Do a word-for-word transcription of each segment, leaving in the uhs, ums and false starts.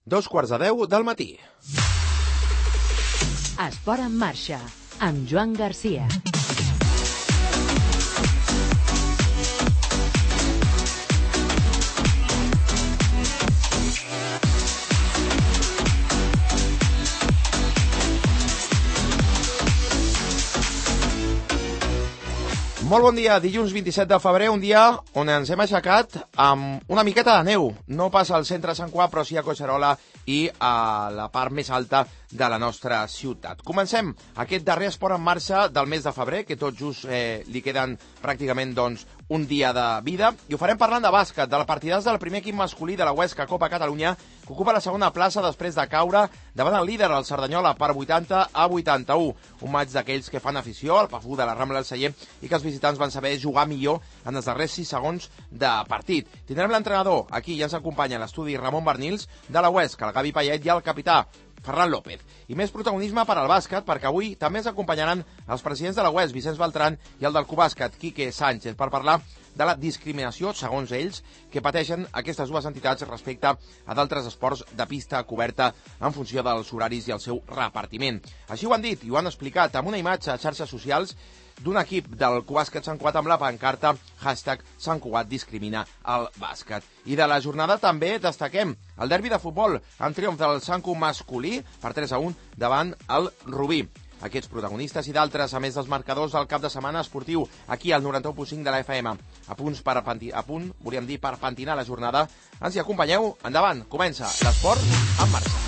Dos quarts de deu del matí. Esport en marxa, amb Joan Garcia. Molt bon dia, dilluns vint-i-set de febrer, un dia on ens hem aixecat amb una miqueta de neu. No pas al centre de Sant Cugat, però sí a Collserola i a la part més alta de la nostra ciutat. Comencem aquest darrer esport en marxa del mes de febrer, que tot just eh, li queden pràcticament doncs, un dia de vida, i ho farem parlant de bàsquet, de la partidàs del primer equip masculí de la Huesca Copa Catalunya, que ocupa la segona plaça després de caure davant el líder, el Cerdanyola, per vuitanta a vuitanta-u. Un maig d'aquells que fan afició, al Pafú de la Rambla del Celler, i que els visitants van saber jugar millor en els darrers sis segons de partit. Tindrem l'entrenador, aquí ja ens acompanya a l'estudi Ramon Bernils, de la Huesca, el Gavi Payet i el capità Ferran López. I més protagonisme per al bàsquet, perquè avui també ens acompanyaran els presidents de la U E S, Vicenç Beltran, i el del Cubàsquet, Quique Sánchez, per parlar de la discriminació, segons ells, que pateixen aquestes dues entitats respecte a d'altres esports de pista coberta en funció dels horaris i el seu repartiment. Així ho han dit i ho han explicat amb una imatge a xarxes socials d'un equip del Cubàsquet Sant Cugat amb la pancarta hashtag Sant Cugat discrimina el bàsquet. I de la jornada també destaquem el derbi de futbol amb triomf del Sant Cugat masculí per tres a u davant el Rubí. Aquests protagonistes i d'altres, a més dels marcadors del cap de setmana esportiu, aquí al noranta-u punt cinc de la F M. A, punts per panti... a punt, volíem dir, per pentinar la jornada. Ens hi acompanyeu? Endavant, comença l'esport en marxa.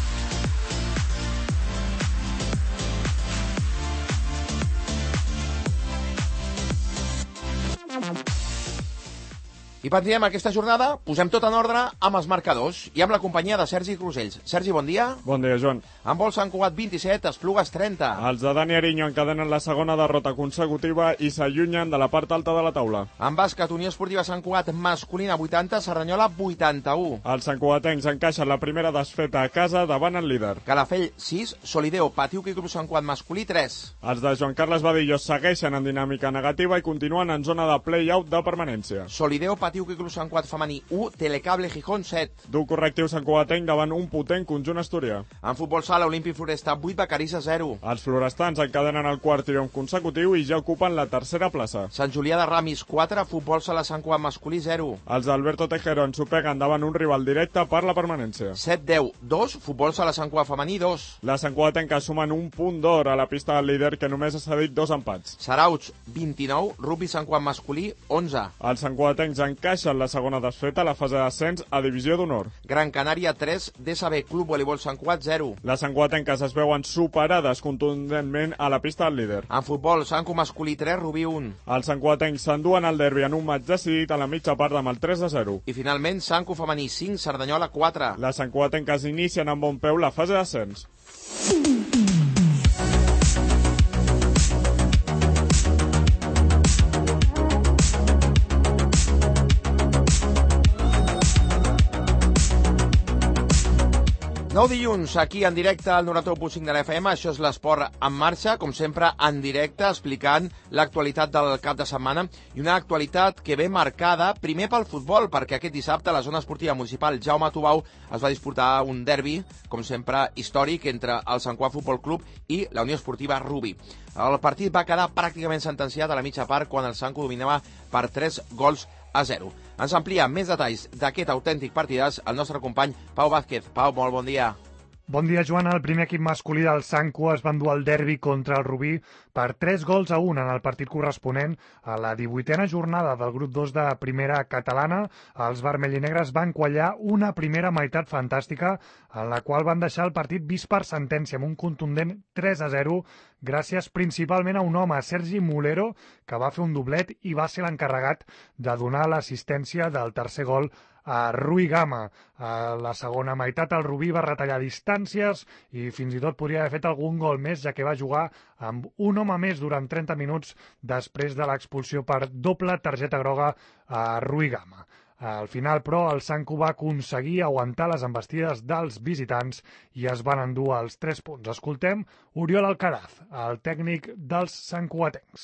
I pentinem aquesta jornada, posem tot en ordre amb els marcadors i amb la companyia de Sergi Crusells. Sergi, bon dia. Bon dia, Joan. En vol Sant Cugat vint-i-set, Esplugues trenta. Els de Dani Ariño encadenen la segona derrota consecutiva i s'allunyen de la part alta de la taula. En bàsquet, Unió Esportiva Sant Cugat masculina vuitanta, Cerdanyola vuitanta-u. Els santcugatencs encaixen la primera desfeta a casa davant el líder. Calafell sis, Solideo, Patiuc i Club Sant Cugat masculí tres. Els de Joan Carles Badillo segueixen en dinàmica negativa i continuen en zona de play-out de permanència. Solideo, Patiuc i Club Sant Cugat femení u, Telecable Gijón set. Dur correctiu santcugatenc davant un potent conjunt asturià. En futbol sala, Olímpic Floresta vuit, Vacarissa zero. Els florestans encadenen el quart triomf consecutiu i ja ocupen la tercera plaça. Sant Julià de Ramis quatre, Futbol sala Sant Cugat masculí zero. Els d'Alberto Tejero ensopeguen davant un rival directe per la permanència. set deu, dos, Futbol sala Sant Cugat femení dos. Les santcugatenques sumen un punt d'or a la pista del líder, que només ha cedit dos empats. Sarauts vint-i-nou, Rugby Sant Cugat masculí onze. Els santcugatencs encaixen la segona desfeta a la fase d'ascens a Divisió d'Honor. Gran Canària tres, D S B Club Voleibol Sant Cugat zero. Les santcugatenques es veuen superades contundentment a la pista del líder. En futbol, Sant Cugat masculí tres, Rubí un. Els santcugatencs s'enduen el derbi en un maig decidit a la mitja part amb el tres a zero. I finalment, Sant Cugat femení cinc, Cerdanyola quatre. Les santcugatenques inicien amb bon peu la fase d'ascens. Nou dilluns, aquí en directe al noranta-u punt cinc de la F M, això és l'esport en marxa, com sempre en directe, explicant l'actualitat del cap de setmana, i una actualitat que ve marcada primer pel futbol, perquè aquest dissabte a la zona esportiva municipal Jaume Tubau es va disputar un derbi, com sempre històric, entre el Sant Cugat Futbol Club i la Unió Esportiva Rubí. El partit va quedar pràcticament sentenciat a la mitja part quan el Sant Cugat dominava per tres gols a zero. Ens amplia més detalls d'aquest autèntic partidàs el nostre company Pau Vázquez. Pau, molt bon dia. Bon dia, Joan. El primer equip masculí del Sant Cugat es va endur el derbi contra el Rubí per tres gols a un en el partit corresponent a la divuitena jornada del grup dos de primera catalana. Els vermellinegres van quallar una primera meitat fantàstica en la qual van deixar el partit vist per sentència amb un contundent tres a zero gràcies principalment a un home, Sergi Mulero, que va fer un doblet i va ser l'encarregat de donar l'assistència del tercer gol a Rui Gama. A la segona meitat el Rubí va retallar distàncies i fins i tot podria haver fet algun gol més, ja que va jugar amb un home més durant trenta minuts després de l'expulsió per doble targeta groga a Rui Gama. Al final, però, el Sant Cugat va aconseguir aguantar les envestides dels visitants i es van endur els tres punts. Escoltem Oriol Alcaraz, el tècnic dels santcugatencs.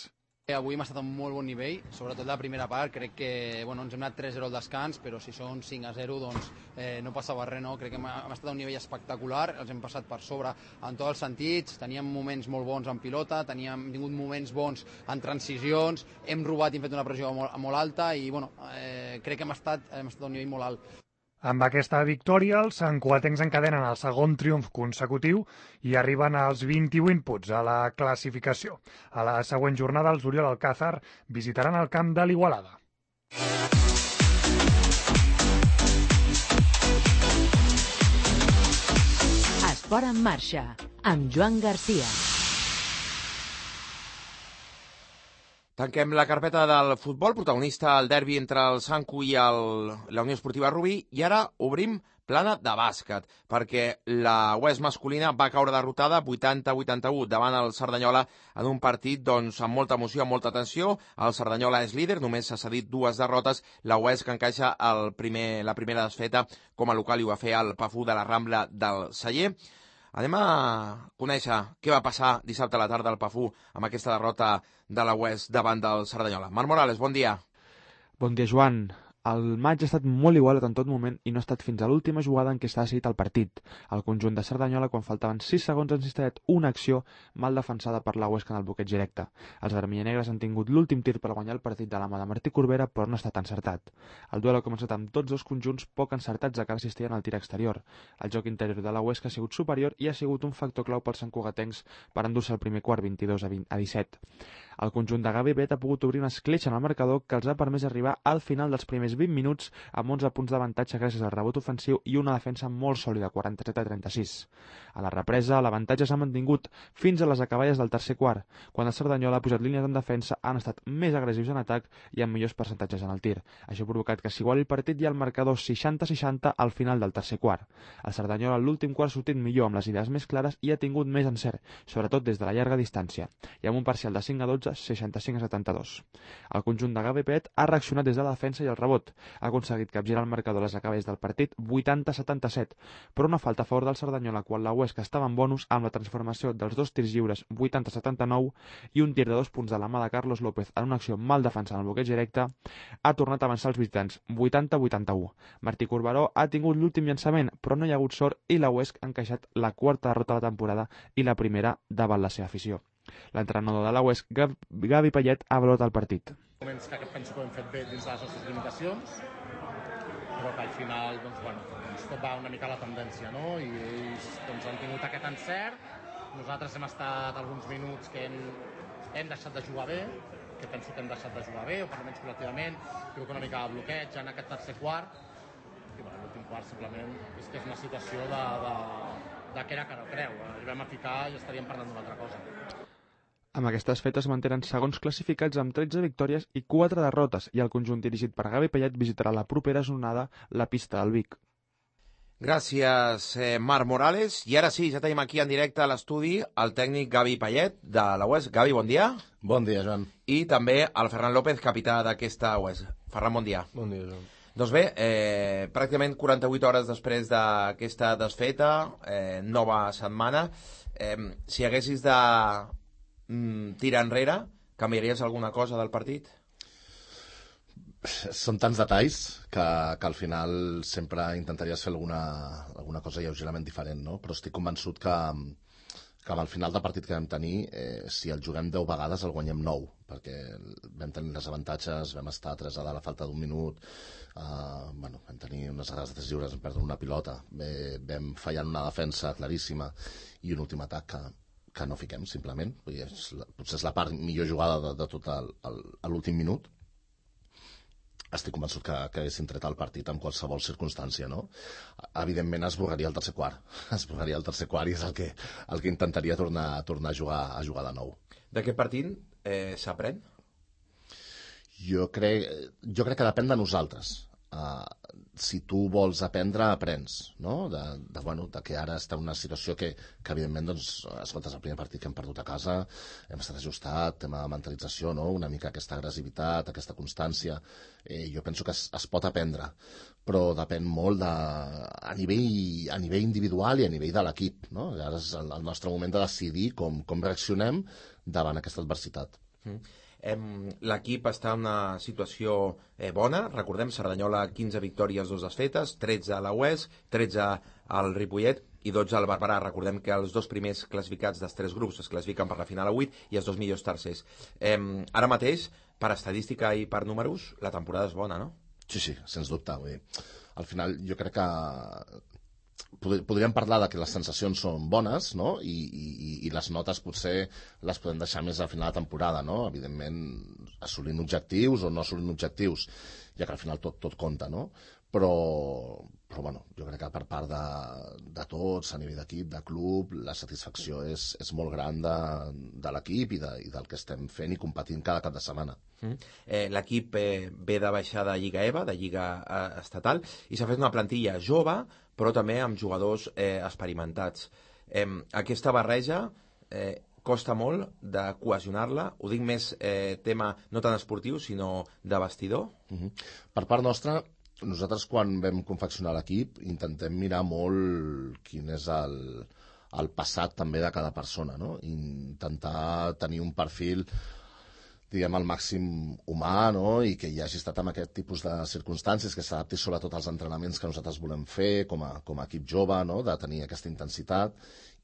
Avui hem estat a un molt bon nivell, sobretot la primera part. Crec que bueno, ens hem anat tres a zero al descans, però si són cinc a zero doncs eh, no passava res, no? Crec que hem, hem estat a un nivell espectacular, els hem passat per sobre en tots els sentits, teníem moments molt bons en pilota, teníem tingut moments bons en transicions, hem robat i hem fet una pressió molt, molt alta i bueno, eh, crec que hem estat, hem estat a un nivell molt alt. Amb aquesta victòria, els santcugatencs encadenen el segon triomf consecutiu i arriben als vint-i-vuit punts a la classificació. A la següent jornada, els Oriol Alcázar visitaran el camp de l'Igualada. Esport en marxa, amb Joan Garcia. Tanquem la carpeta del futbol, protagonista el derbi entre el Sanku i el, la Unió Esportiva Rubí, i ara obrim plana de bàsquet, perquè la U E S masculina va caure derrotada vuitanta a vuitanta-u davant el Cerdanyola en un partit doncs, amb molta emoció, amb molta tensió. El Cerdanyola és líder, només s'ha cedit dues derrotes, la U E S que encaixa el primer, la primera desfeta com a local i ho va fer el Pafú de la Rambla del Celler. Anem a conèixer què va passar dissabte a la tarda al Pafú amb aquesta derrota de la U E S davant del Cerdanyola. Marc Morales, bon dia. Bon dia, Joan. El maig ha estat molt igualat en tot moment i no ha estat fins a l'última jugada en què s'ha decidit el partit. El conjunt de Cerdanyola, quan faltaven sis segons, ha insistit una acció mal defensada per la U E S en el bloqueig directe. Els vermellanegres han tingut l'últim tir per guanyar el partit de la mà de Martí Corbera, però no ha estat encertat. El duel ha començat amb tots dos conjunts poc encertats de cara assistien al tir exterior. El joc interior de la U E S ha sigut superior i ha sigut un factor clau pels santcugatencs per endur-se el primer quart vint-i-dos a disset. El conjunt de Gavi Bet ha pogut obrir una escletxa en el marcador que els ha permès arribar al final dels primers vint minuts amb onze punts d'avantatge gràcies al rebot ofensiu i una defensa molt sòlida, quaranta-set a trenta-sis. A la represa, l'avantatge s'ha mantingut fins a les acaballes del tercer quart, quan el Cerdanyola ha posat línies en defensa, han estat més agressius en atac i amb millors percentatges en el tir. Això ha provocat que s'iguali el partit i el marcador seixanta a seixanta al final del tercer quart. El Cerdanyola en l'últim quart ha sortit millor, amb les idees més clares i ha tingut més encert, sobretot des de la llarga distància, i amb un parcial de cinc a dotze, seixanta-cinc a setanta-dos. El conjunt de Gavi Pet ha reaccionat des de la defensa i el rebot. Ha aconseguit capgirar el marcador a les acaballes del partit vuitanta a setanta-set, però una falta a favor del Cerdanyola quan la U E S que estava en bonus amb la transformació dels dos tirs lliures vuitanta a setanta-nou i un tir de dos punts de la mà de Carlos López en una acció mal defensada en el bloqueig directe, ha tornat a avançar els visitants vuitanta a vuitanta-u. Martí Corberó ha tingut l'últim llançament, però no hi ha hagut sort i la U E S ha encaixat la quarta derrota de la temporada i la primera davant la seva afició. L'entrenador de la U E S, Gavi Payet, ha valorat el partit. Moments que penso que ho hem fet bé dins de les nostres limitacions, però que al final doncs, bueno, doncs tot va una mica a la tendència, no? I ells doncs, han tingut aquest encert. Nosaltres hem estat alguns minuts que hem, hem deixat de jugar bé, que penso que hem deixat de jugar bé, o per almenys col·lectivament, crec que una mica de bloqueig en aquest tercer quart, i bueno, l'últim quart simplement és que és una situació de, de, de que era que no creu. Arribem a ficar i estaríem parlant d'una altra cosa. Amb aquestes fetes mantenen segons classificats amb tretze victòries i quatre derrotes i el conjunt dirigit per Gavi Payet visitarà la propera jornada la pista del Vic. Gràcies, eh, Marc Morales. I ara sí, ja tenim aquí en directe a l'estudi el tècnic Gavi Payet de la U E S. Gavi, bon dia. Bon dia, Joan. I també el Ferran López, capità d'aquesta U E S. Ferran, bon dia. Bon dia, Joan. Doncs bé, eh, pràcticament quaranta-vuit hores després d'aquesta desfeta, eh, nova setmana, eh, si haguessis de mm, tirar enrere, canviaries alguna cosa del partit? Són tants detalls que, que al final sempre intentaries fer alguna, alguna cosa lleugerament diferent, no? Però estic convençut que, que amb el final del partit que vam tenir, eh, si el juguem deu vegades el guanyem nou, perquè vam tenir les avantatges, vam estar tres a dalt a la falta d'un minut, eh, bueno, vam tenir unes agarres de tres lliures, vam perdre una pilota, eh, vam fallar en una defensa claríssima i un últim atac que, que no fiquem, simplement. Vull dir, és la, potser és la part millor jugada de, de tot el, el, l'últim minut. Estic convençut que, que haguéssim tret el partit en qualsevol circumstància, no? Evidentment esborraria el tercer quart. Esborraria el tercer quart i és el que, el que intentaria tornar, tornar a, jugar, a jugar de nou. D'aquest partit eh, s'aprèn? Jo crec, jo crec que depèn de nosaltres. Uh, si tu vols aprendre, aprens, no? De, de, bueno, de que ara està en una situació que, que evidentment, doncs, escolta, és el primer partit que hem perdut a casa, hem estat ajustat, tema de mentalització, no? Una mica aquesta agressivitat, aquesta constància, eh, jo penso que es, es pot aprendre, però depèn molt de, a, nivell, a nivell individual i a nivell de l'equip, no? Ara és el, el nostre moment de decidir com, com reaccionem davant aquesta adversitat. Mm. L'equip està en una situació bona, recordem, Cerdanyola quinze victòries, dos desfetes, tretze a la U E S, tretze al Ripollet i dotze al Barberà. Recordem que els dos primers classificats dels tres grups es classifiquen per la final a vuit i els dos millors tercers. Ara mateix, per estadística i per números, la temporada és bona, no? Sí, sí, sens dubte. Al final jo crec que podríem parlar de que les sensacions són bones, no? I, i, i les notes potser les podem deixar més a final de temporada, no? Evidentment, assolint objectius o no assolint objectius, ja que al final tot, tot compta, no? Però, però bueno, jo crec que per part de, de tots, a nivell d'equip, de club, la satisfacció és, és molt gran de, de l'equip i, de, i del que estem fent i competint cada cap de setmana. Mm. Eh, L'equip eh, ve de baixar de Lliga E V A, de Lliga eh, Estatal, i s'ha fet una plantilla jove, però també amb jugadors eh, experimentats. Eh, aquesta barreja eh, costa molt de cohesionar-la, ho dic més eh, tema no tan esportiu, sinó de vestidor. Uh-huh. Per part nostra, nosaltres quan vam confeccionar l'equip intentem mirar molt quin és el, el passat també de cada persona, no? Intentar tenir un perfil, diguem, al màxim humà, no? I que hi hagi estat en aquest tipus de circumstàncies, que s'adapti sobretot als entrenaments que nosaltres volem fer com a, com a equip jove, no? De tenir aquesta intensitat,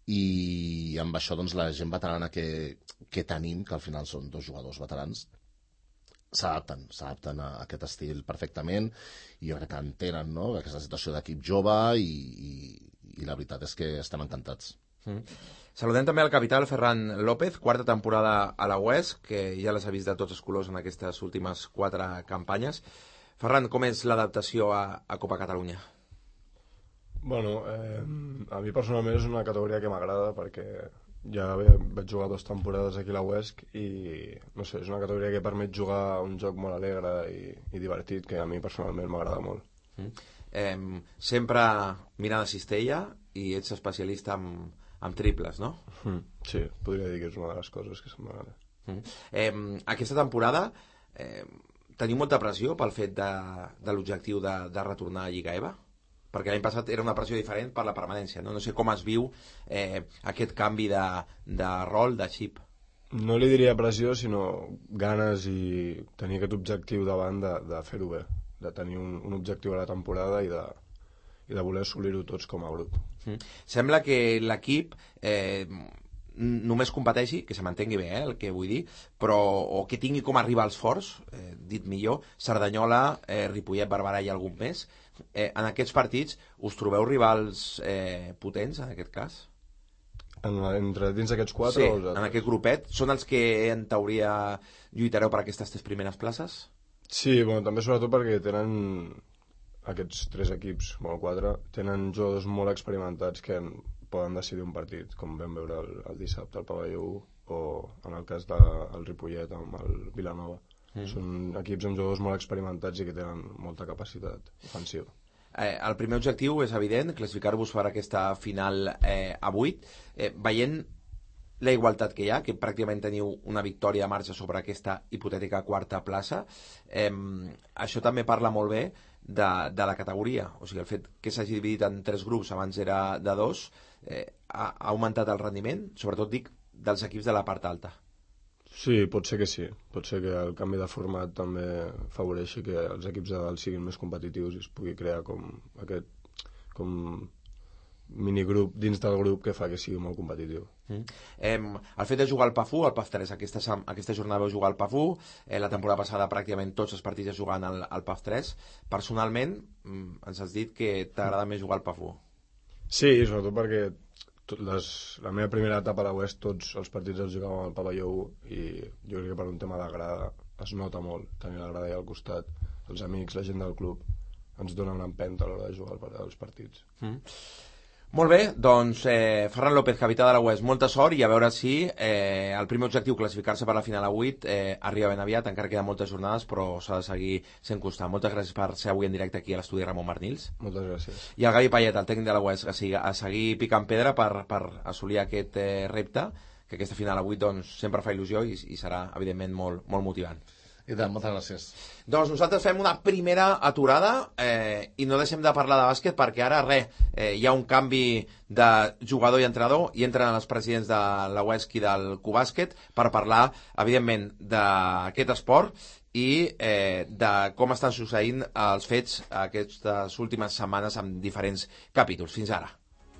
i amb això doncs, la gent veterana que, que tenim, que al final són dos jugadors veterans, s'adapten, s'adapten a aquest estil perfectament, i jo crec que entenen, no? Aquesta situació d'equip jove, i, i, i la veritat és que estem encantats. Mm. Saludem també al capital Ferran López, quarta temporada a la U E S, que ja les ha vist de tots els colors en aquestes últimes quatre campanyes. Ferran, com és l'adaptació a, a Copa Catalunya? Bueno, eh, a mi personalment és una categoria que m'agrada perquè ja vaig jugar dues temporades aquí a la U E S C i no sé, és una categoria que permet jugar un joc molt alegre i, i divertit, que a mi personalment m'agrada molt. Mm. Eh, sempre mirant a cistella i ets especialista en, en triples, no? Mm, sí, podria dir que és una de les coses que se'm m'agrada. Mm. Eh, aquesta temporada eh, teniu molta pressió pel fet de, de l'objectiu de, de retornar a Lliga E V A? Perquè l'any passat era una pressió diferent per la permanència, no? No sé com es viu eh, aquest canvi de, de rol, de xip. No li diria pressió, sinó ganes i tenir aquest objectiu davant de, de fer-ho bé, de tenir un, un objectiu a la temporada i de, i de voler assolir-ho tots com a grup. Mm. Sembla que l'equip eh, només competeixi, que se mantengui bé, eh, el que vull dir, però o que tingui com a rivals forts, eh, dit millor, Cerdanyola, eh, Ripollet, Barberà i algun més. Eh, en aquests partits us trobeu rivals eh, potents, en aquest cas? En, entre dins d'aquests quatre? Sí, o els altres? En aquest grupet. Són els que en teoria lluitareu per aquestes tres primeres places? Sí, bueno, també sobretot perquè tenen aquests tres equips, bueno, quatre, tenen jugadors molt experimentats que poden decidir un partit, com vam veure el, el dissabte al Pavelló o en el cas del Ripollet amb el Vilanova. Mm. Són equips amb jugadors molt experimentats i que tenen molta capacitat ofensiva. Eh, el primer objectiu és evident, classificar-vos per aquesta final eh, a vuit. Eh, veient la igualtat que hi ha, que pràcticament teniu una victòria a marxa sobre aquesta hipotètica quarta plaça, eh, això també parla molt bé de, de la categoria. O sigui, el fet que s'hagi dividit en tres grups, abans era de dos, eh, ha, ha augmentat el rendiment, sobretot dic, dels equips de la part alta. Sí, pot ser que sí. Pot ser que el canvi de format també afavoreixi que els equips de dalt siguin més competitius i es pugui crear com aquest com minigrup dins del grup que fa que sigui molt competitiu. Mm. Eh, el fet de jugar al Pafú, al P A F tres, aquesta, aquesta jornada vau jugar al Pafú, eh, la temporada passada pràcticament tots els partits es juguen al, al P A F tres. Personalment, mm, ens has dit que t'agrada més jugar al Pafú. Sí, sobretot perquè tot les, la meva primera etapa a la U E S C tots els partits els jugàvem al Pavelló u i jo crec que per un tema de grada es nota molt tenir la grada allà al costat, els amics, la gent del club ens dona una empenta a l'hora de jugar als partits. Mm. Molt bé, doncs eh, Ferran López, capità de la U E S C, molta sort i a veure si eh, el primer objectiu, classificar-se per la final a vuit, eh, arriba ben aviat, encara queden moltes jornades, però s'ha de seguir sent constant. Moltes gràcies per ser avui en directe aquí a l'estudi Ramon Marnils. Moltes gràcies. I el Gavi Payet, el tècnic de la U E S C, a seguir, a seguir picant pedra per, per assolir aquest eh, repte, que aquesta final a vuit doncs, sempre fa il·lusió i, i serà, evidentment, molt, molt motivant. I tant, moltes gràcies. Doncs nosaltres fem una primera aturada eh, i no deixem de parlar de bàsquet perquè ara, res, eh, hi ha un canvi de jugador i entrenador i entren els presidents de la U E S C i del Cubàsquet per parlar, evidentment, d'aquest esport i eh, de com estan succeint els fets aquestes últimes setmanes amb diferents capítols. Fins ara.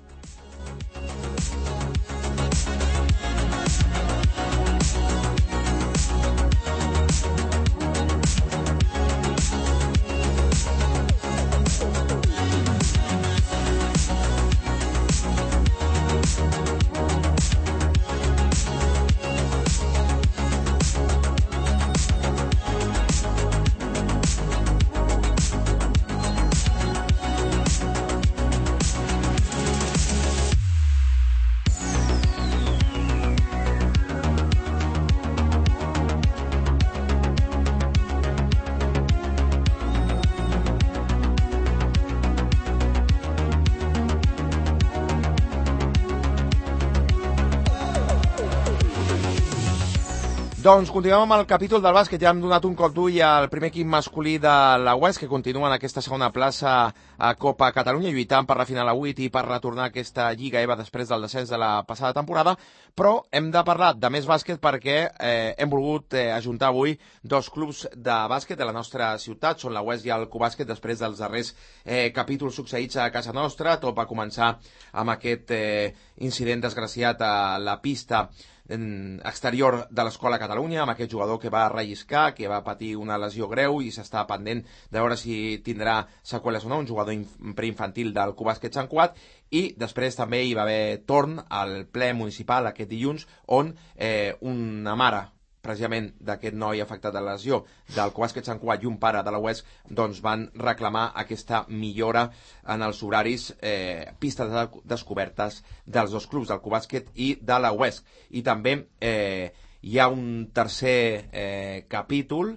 Doncs continuem amb el capítol del bàsquet. Ja hem donat un cop d'ull al primer equip masculí de la U E S C, que continua en aquesta segona plaça a Copa Catalunya, lluitant per la final a vuit i per retornar a aquesta Lliga EVA després del descens de la passada temporada. Però hem de parlar de més bàsquet perquè eh, hem volgut eh, ajuntar avui dos clubs de bàsquet de la nostra ciutat. Són la U E S C i el Cubàsquet després dels darrers eh, capítols succeïts a casa nostra. Tot va començar amb aquest eh, incident desgraciat a la pista exterior de l'Escola Catalunya, amb aquest jugador que va relliscar, que va patir una lesió greu i s'està pendent de veure si tindrà seqüeles o no, un jugador preinfantil del Cubàsquet Sant Cugat. I després també hi va haver torn al ple municipal aquest dilluns, on eh, una mare precisament d'aquest noi afectat de la lesió del Cubàsquet Sant Cugat i un pare de la U E S C doncs van reclamar aquesta millora en els horaris, eh, pistes de descobertes dels dos clubs, del Cubàsquet i de la U E S C. I també eh, hi ha un tercer eh, capítol,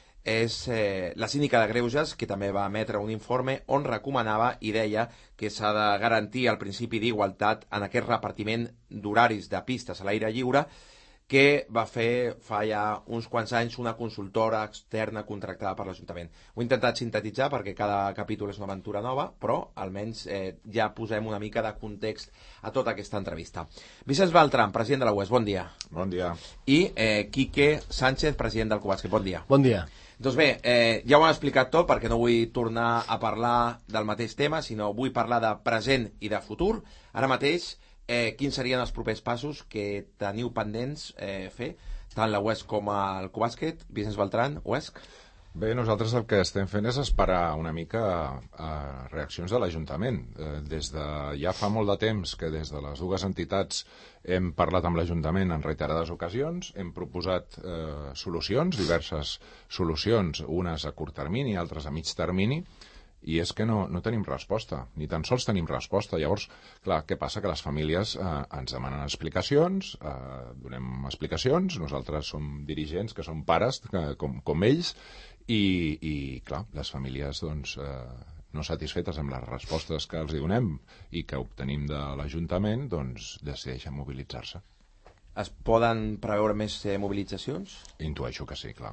és eh, la síndica de Greuges, que també va emetre un informe on recomanava i deia que s'ha de garantir el principi d'igualtat en aquest repartiment d'horaris de pistes a l'aire lliure, que va fer fa ja uns quants anys una consultora externa contractada per l'Ajuntament. Ho he intentat sintetitzar perquè cada capítol és una aventura nova, però almenys eh, ja posem una mica de context a tota aquesta entrevista. Vicenç Beltran, president de la U E S C, bon dia. Bon dia. I eh, Quique Sánchez, president del Cubàsquet, bon dia. Bon dia. Doncs bé, eh, ja ho han explicat tot perquè no vull tornar a parlar del mateix tema, sinó vull parlar de present i de futur. Ara mateix, Eh, quins serien els propers passos que teniu pendents eh, fer, tant la U E S C com el Cubàsquet? Vicenç Beltran, U E S C? Bé, nosaltres el que estem fent és esperar una mica a, a reaccions de l'Ajuntament. Eh, des de ja fa molt de temps que des de les dues entitats hem parlat amb l'Ajuntament en reiterades ocasions, hem proposat eh, solucions, diverses solucions, unes a curt termini, altres a mig termini, i és que no, no tenim resposta, ni tan sols tenim resposta. Llavors, clar, què passa? Que les famílies eh, ens demanen explicacions, eh, donem explicacions, nosaltres som dirigents que som pares, que, com, com ells, i, i clar, les famílies doncs, eh, no satisfetes amb les respostes que els donem i que obtenim de l'Ajuntament, doncs decideixen mobilitzar-se. Es poden preveure més eh, mobilitzacions? Intueixo que sí, clar.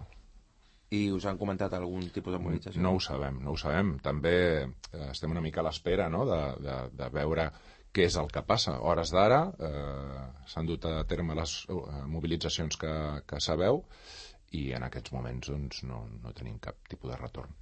I us han comentat algun tipus de mobilització? No ho sabem, no ho sabem. També eh, estem una mica a l'espera, no?, de, de, de veure què és el que passa. A hores d'ara eh, s'han dut a terme les eh, mobilitzacions que, que sabeu i en aquests moments doncs, no, no tenim cap tipus de retorn.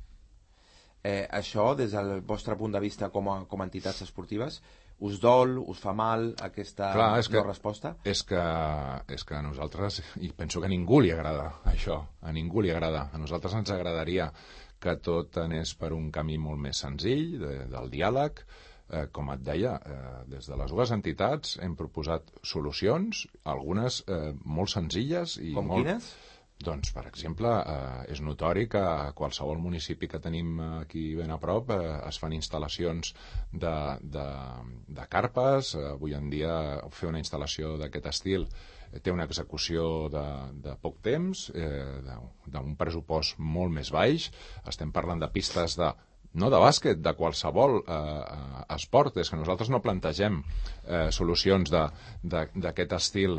Eh, això, des del vostre punt de vista com a, com a entitats esportives, us dol, us fa mal aquesta Clar, és que, no resposta? És que, és que a nosaltres, i penso que a ningú li agrada això, a ningú li agrada. A nosaltres ens agradaria que tot anés per un camí molt més senzill, de, del diàleg. Eh, com et deia, eh, des de les dues entitats hem proposat solucions, algunes eh, molt senzilles. I com molt... quines? Doncs, per exemple, eh, és notori que a qualsevol municipi que tenim aquí ben a prop eh, es fan instal·lacions de, de, de carpes. Eh, avui en dia fer una instal·lació d'aquest estil eh, té una execució de, de poc temps, eh, d'un pressupost molt més baix. Estem parlant de pistes de no de bàsquet, de qualsevol eh, esport. És que nosaltres no plantegem eh, solucions d'aquest estil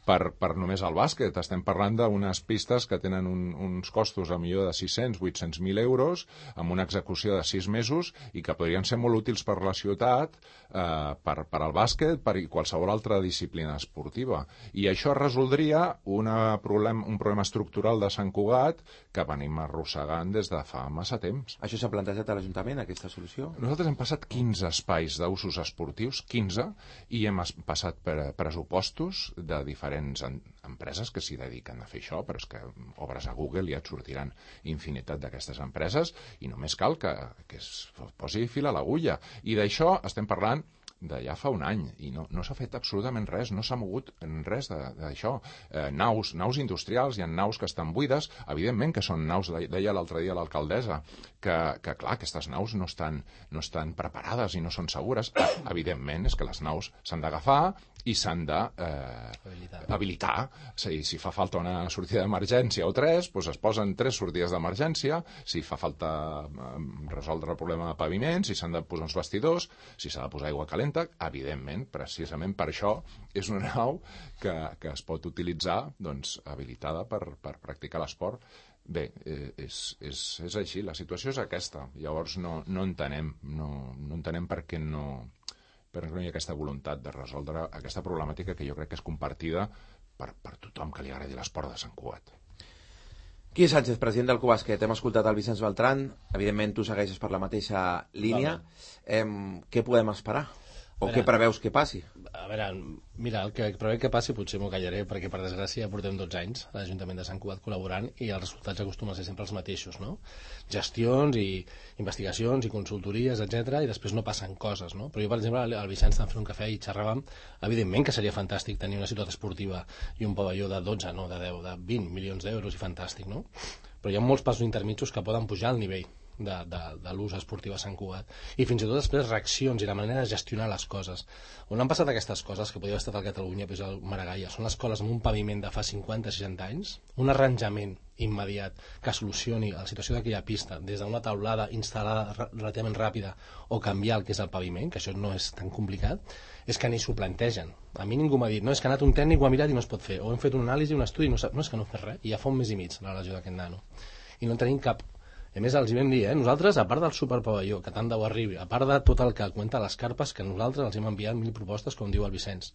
per, per només el bàsquet. Estem parlant d'unes pistes que tenen un, uns costos a millor de sis-cents a vuit-cents mil euros, amb una execució de sis mesos, i que podrien ser molt útils per la ciutat, eh, per, per al bàsquet, per qualsevol altra disciplina esportiva. I això resoldria una problem, un problema estructural de Sant Cugat que venim arrossegant des de fa massa temps. Això s'ha plantejat a l'Ajuntament, aquesta solució? Nosaltres hem passat quinze espais d'usos esportius, quinze, i hem passat per pressupostos de diferents en, empreses que s'hi dediquen a fer això, però és que obres a Google i et sortiran infinitat d'aquestes empreses i només cal que, que es posi fil a l'agulla. I d'això estem parlant de ja fa un any, i no, no s'ha fet absolutament res, no s'ha mogut res d'això. Eh, naus, naus industrials, hi ha naus que estan buides, evidentment que són naus, deia l'altre dia l'alcaldessa, que, que clar, aquestes naus no estan, no estan preparades i no són segures. Eh, evidentment és que les naus s'han d'agafar i s'han de eh, habilitar. habilitar. Si, si fa falta una sortida d'emergència o tres, doncs es posen tres sortides d'emergència. Si fa falta eh, resoldre el problema de paviments, si s'han de posar uns vestidors, si s'ha de posar aigua calenta, evidentment, precisament per això és una nau que, que es pot utilitzar, doncs, habilitada per, per practicar l'esport. Bé, eh, és, és, és així, la situació és aquesta. Llavors no, no entenem, no, no entenem per què no, per què no hi ha aquesta voluntat de resoldre aquesta problemàtica que jo crec que és compartida per, per tothom que li agradi l'esport de Sant Cugat. Qui és Sánchez, president del Cubasquet? Hem escoltat el Vicenç Beltran, evidentment tu segueixes per la mateixa línia. Eh, què podem esperar? O què preveus que passi? A veure, mira, el que preveu que passi potser m'ho callaré, perquè per desgràcia portem dotze anys a l'Ajuntament de Sant Cugat col·laborant i els resultats acostumen a ser sempre els mateixos, no? Gestions i investigacions i consultories, etcètera, i després no passen coses, no? Però jo, per exemple, al Vicenç estàvem fent un cafè i xerràvem, evidentment que seria fantàstic tenir una ciutat esportiva i un pavelló de dotze, no, de deu, de vint milions d'euros, i fantàstic, no? Però hi ha molts passos intermitjos que poden pujar al nivell de, de, de l'ús esportiu a Sant Cugat, i fins i tot després reaccions i la manera de gestionar les coses. On han passat aquestes coses, que podria haver estat a Catalunya, però és el Maragall, són les escoles amb un paviment de fa cinquanta a seixanta anys, un arranjament immediat que solucioni la situació d'aquella pista des d'una taulada instal·lada relativament ràpida o canviar el que és el paviment, que això no és tan complicat, és que ni s'ho plantegen. A mi ningú m'ha dit, no, és que ha anat un tècnic, ho ha mirat i no es pot fer, o hem fet una anàlisi, un estudi, no, no és que no fes res, i ja fa un mes i mig la lesió d'aquest nano, i no tenim cap. A més, els hi vam dir, eh? Nosaltres, a part del superpavelló, que tant de bo arribi, a part de tot el que comenta les carpes, que nosaltres els hem enviat mil propostes, com diu el Vicenç,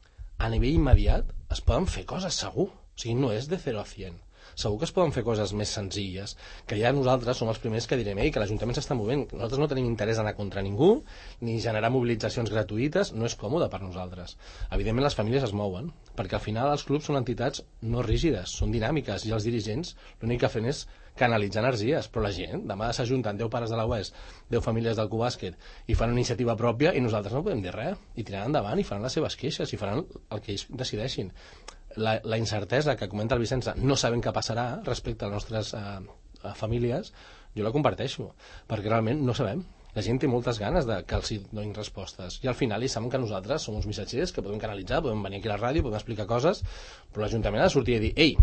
a nivell immediat es poden fer coses, segur. O sigui, no és de zero a cent. Segur que es poden fer coses més senzilles, que ja nosaltres som els primers que direm, ei, que l'Ajuntament s'està movent. Nosaltres no tenim interès d'anar contra ningú, ni generar mobilitzacions gratuïtes, no és còmode per nosaltres. Evidentment les famílies es mouen, perquè al final els clubs són entitats no rígides, són dinàmiques, i els dirigents l'únic que fan és canalitzar energies, però la gent demà s'ajunten deu pares de la U E S, deu famílies del Cubàsquet i fan una iniciativa pròpia i nosaltres no podem dir res, i tiraran endavant i faran les seves queixes i faran el que ells decideixin. La, la incertesa que comenta el Vicenç, no sabem què passarà respecte a les nostres eh, famílies, jo la comparteixo, perquè realment no sabem. La gent té moltes ganes de que els donin respostes, i al final hi saben que nosaltres som uns missatgers que podem canalitzar, podem venir aquí a la ràdio, podem explicar coses, però l'Ajuntament ha de sortir i dir, ei,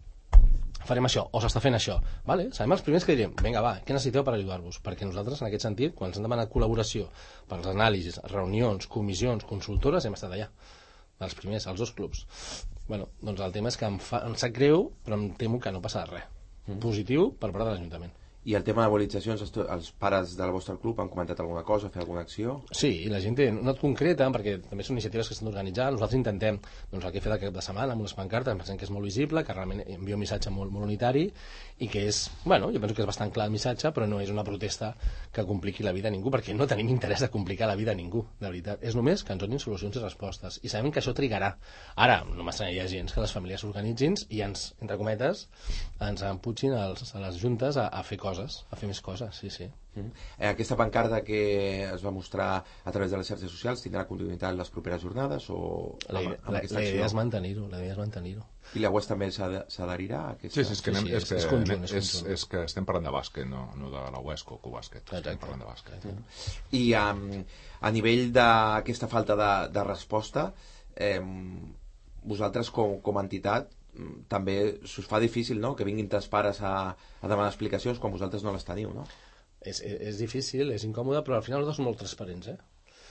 farem això, o s'està fent això, vale? Serem els primers que direm, vinga va, què necessiteu per ajudar-vos? Perquè nosaltres, en aquest sentit, quan ens han demanat col·laboració per les anàlisis, reunions, comissions, consultores, hem estat allà, dels primers, els dos clubs. Bueno, doncs el tema és que em, fa, em sap greu, però em temo que no passa res. Mm. Positiu per part de l'Ajuntament. I el tema de mobilitzacions, els, els pares del vostre club han comentat alguna cosa, fer alguna acció? Sí, i la gent té, no et concreta, perquè també són iniciatives que estan organitzant. Nosaltres intentem, doncs el que he fet aquest cap de setmana amb unes pancartes, pensem que és molt visible, que realment envia un missatge molt, molt unitari, i que és, bueno, jo penso que és bastant clar el missatge, però no és una protesta que compliqui la vida a ningú, perquè no tenim interès de complicar la vida a ningú, de veritat. És només que ens donin solucions i respostes, i sabem que això trigarà. Ara, no m'estranaria gens que les famílies s'organitzin i ens, entre cometes, ens emputxin als, a les juntes a, a fer coses, a fer més coses, sí, sí. Mm. Eh, aquesta pancarta que es va mostrar a través de les xarxes socials tindrà continuïtat en les properes jornades o la, amb, amb la, aquesta acció? La idea és mantenir-ho, la idea és mantenir-ho. I la U E S també s'adherirà a aquesta? Sí, sí, és que, anem, sí, sí, és, que, és, conjunt, és, és, és que estem parlant de bàsquet, no, no de la U E S o Cubàsquet, estem parlant de bàsquet. Mm. I um, a nivell d'aquesta falta de, de resposta, eh, vosaltres com, com a entitat també s'us fa difícil, no?, que vinguin tants pares a, a demanar explicacions quan vosaltres no les teniu, no? És, és, és difícil, és incòmode, però al final nosaltres som molt transparents, eh?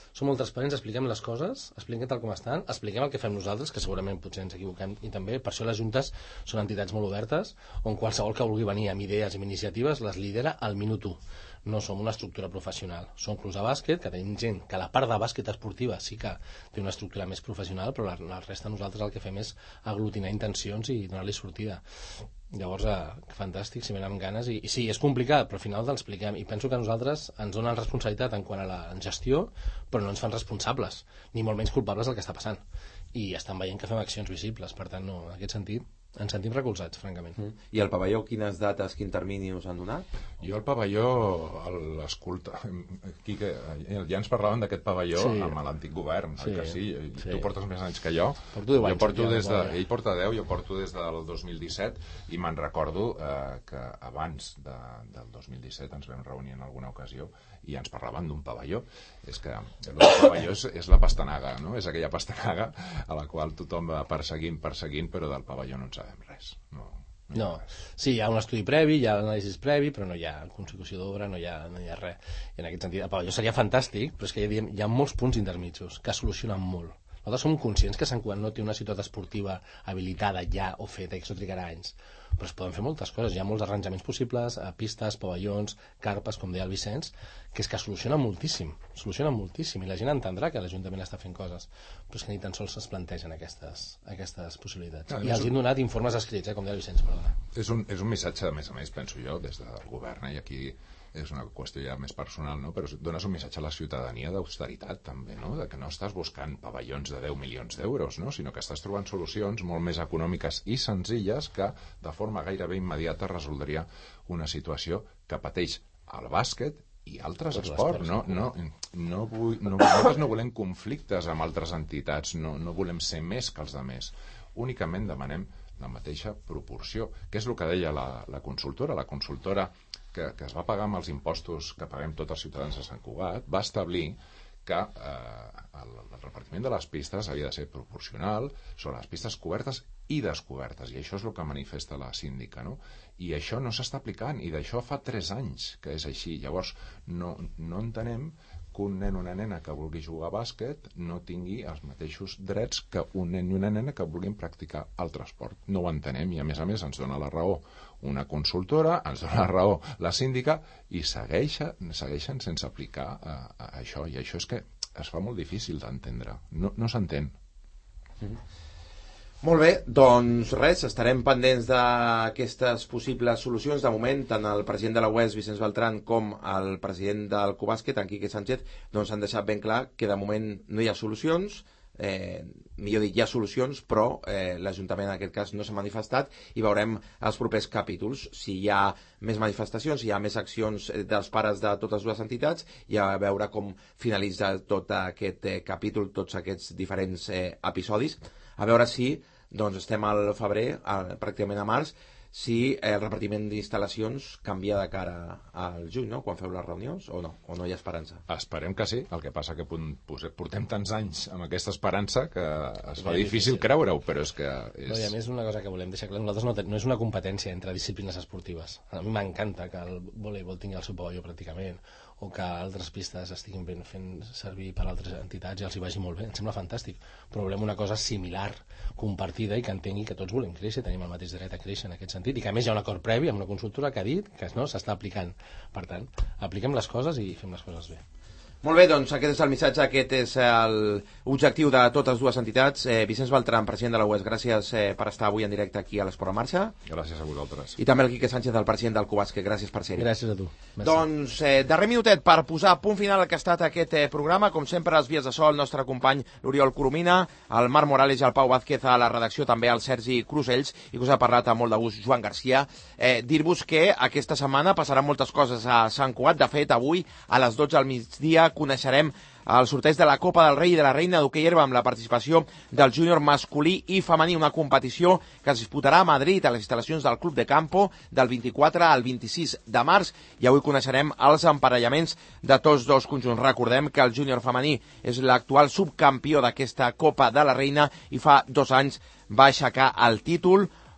som molt transparents, expliquem les coses, expliquem tal com estan, expliquem el que fem nosaltres, que segurament potser ens equivoquem, i també per això les juntes són entitats molt obertes, on qualsevol que vulgui venir amb idees i amb iniciatives les lidera al minut u. No som una estructura professional. Som clubs de bàsquet, que tenim gent que la part de bàsquet esportiva sí que té una estructura més professional, però la, la resta nosaltres el que fem és aglutinar intencions i donar-li sortida. Llavors, eh, fantàstic, si venim amb ganes. I, I sí, és complicat, però al final te'l expliquem. I penso que a nosaltres ens donen responsabilitat en quant a la gestió, però no ens fan responsables, ni molt menys culpables del que està passant. I estan veient que fem accions visibles. Per tant, no, en aquest sentit, ens sentim recolzats, francament. Mm. I el pavelló, quines dates, quin termini us han donat? Jo el pavelló, l'escolta, Quique, ja ens parlaven d'aquest pavelló sí. amb l'antic govern, sí, que sí? sí? Tu portes més anys que jo. Porto deu anys, jo porto ja, des de, ell porta deu, jo porto des del dos mil disset, i me'n recordo eh, que abans de, del dos mil disset ens vam reunir en alguna ocasió i ens parlaven d'un pavelló. És que el pavelló és, és la pastanaga, no? És aquella pastanaga a la qual tothom va perseguint, perseguint, però del pavelló no en sabem res. No, no, no. Sí, hi ha un estudi previ, hi ha l'anàlisi previ, però no hi ha consecució d'obra, no, hi ha, no hi ha res. I en aquest sentit, el pavelló seria fantàstic, però és que hi ha, hi ha molts punts intermitjos que solucionen molt. Nosaltres som conscients que Sant Cugat no té una ciutat esportiva habilitada ja o feta, que això trigarà anys, però es poden fer moltes coses. Hi ha molts arranjaments possibles, pistes, pavellons, carpes, com deia el Vicenç, que és que solucionen moltíssim, solucionen moltíssim, i la gent entendrà que l'Ajuntament està fent coses, però és que ni tan sols es plantegen aquestes, aquestes possibilitats. No, I els hem donat informes escrits, eh, com deia el Vicenç, perdona. És un, és un missatge, a més a més, penso jo, des del govern, eh, i aquí és una qüestió ja més personal, no? Però dones un missatge a la ciutadania d'austeritat també, no? De que no estàs buscant pavellons de deu milions d'euros, no? Sinó que estàs trobant solucions molt més econòmiques i senzilles que de forma gairebé immediata resoldria una situació que pateix el bàsquet i altres Tots esports. No, no, no vull, no, nosaltres no volem conflictes amb altres entitats, no, no volem ser més que els altres. Únicament demanem la mateixa proporció, que és el que deia la, la consultora. La consultora que, que es va pagar amb els impostos que paguem tots els ciutadans de Sant Cugat va establir que eh, el, el repartiment de les pistes havia de ser proporcional sobre les pistes cobertes i descobertes, i això és el que manifesta la síndica, no? I això no s'està aplicant, i d'això fa tres anys que és així. Llavors no, no entenem que un nen o una nena que vulgui jugar a bàsquet no tingui els mateixos drets que un nen i una nena que vulguin practicar altre esport. No ho entenem, i a més a més ens dona la raó una consultora, ens dona la raó la síndica, i segueixen, segueixen sense aplicar a, a això, i això és que es fa molt difícil d'entendre. No, no s'entén. Mm-hmm. Molt bé, doncs res, estarem pendents d'aquestes possibles solucions. De moment, tant el president de la U E S, Vicenç Beltran, com el president del Cubàsquet, en Quique Sánchez, doncs han deixat ben clar que de moment no hi ha solucions, eh, millor dit, hi ha solucions, però eh, l'Ajuntament en aquest cas no s'ha manifestat, i veurem els propers capítols, si hi ha més manifestacions, si hi ha més accions dels pares de totes dues entitats, i a veure com finalitza tot aquest eh, capítol, tots aquests diferents eh, episodis. A veure si, doncs estem al febrer, a, pràcticament a març, si el repartiment d'instal·lacions canvia de cara al juny, no?, quan feu les reunions, o no? O no hi ha esperança? Esperem que sí, el que passa que portem tants anys amb aquesta esperança que es fa difícil creure-ho, però és que... És... No, i a més, una cosa que volem deixar clar, nosaltres no, ten... no és una competència entre disciplines esportives. A mi m'encanta que el voleibol tingui el seu pavelló pràcticament, o que altres pistes estiguin ben fent servir per altres entitats i els hi vagi molt bé, em sembla fantàstic, però volem una cosa similar, compartida, i que entengui que tots volem créixer, tenim el mateix dret a créixer en aquest sentit, i que a més hi ha un acord previ amb una consultora que ha dit que no s'està aplicant. Per tant, apliquem les coses i fem les coses bé. Molt bé, doncs aquest és el missatge, aquest és l'objectiu de totes dues entitats. Eh, Vicenç Beltran, president de la U E S, gràcies eh, per estar avui en directe aquí a l'Esport en Marxa. Gràcies a vosaltres. I també el Quique Sánchez, el president del Cubàsquet, gràcies per ser-hi. Gràcies a tu. Merci. Doncs, eh, darrer minutet per posar punt final al que ha estat aquest eh, programa. Com sempre, als vies de so, el nostre company l'Oriol Coromina, el Marc Morales i el Pau Vázquez a la redacció, també el Sergi Crusells, i que us ha parlat amb molt de gust Joan Garcia. Eh, Dir-vos que aquesta setmana passaran moltes coses a Sant Cugat. De fet, avui, a les dotze al migdia, coneixerem el sorteig de la Copa del Rei i de la Reina d'hoquei herba amb la participació del júnior masculí i femení, una competició que es disputarà a Madrid a les instal·lacions del Club de Campo del vint-i-quatre al vint-i-sis de març, i avui coneixerem els emparellaments de tots dos conjunts. Recordem que el júnior femení és l'actual subcampió d'aquesta Copa de la Reina i fa dos anys va aixecar el títol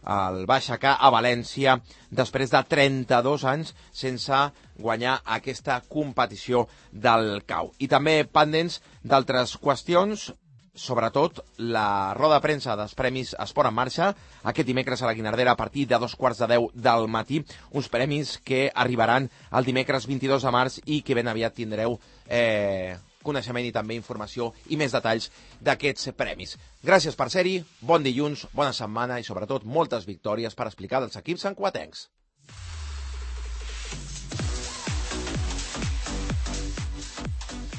el va aixecar a València després de trenta-dos anys sense guanyar aquesta competició del C A U. I també pendents d'altres qüestions, sobretot la roda de premsa dels Premis Esport en Marxa, aquest dimecres a la Guinardera a partir de dos quarts de deu del matí, uns premis que arribaran el dimecres vint-i-dos de març i que ben aviat tindreu eh, coneixement i també informació i més detalls d'aquests premis. Gràcies per ser-hi, bon dilluns, bona setmana i sobretot moltes victòries per explicar dels equips santcuatencs.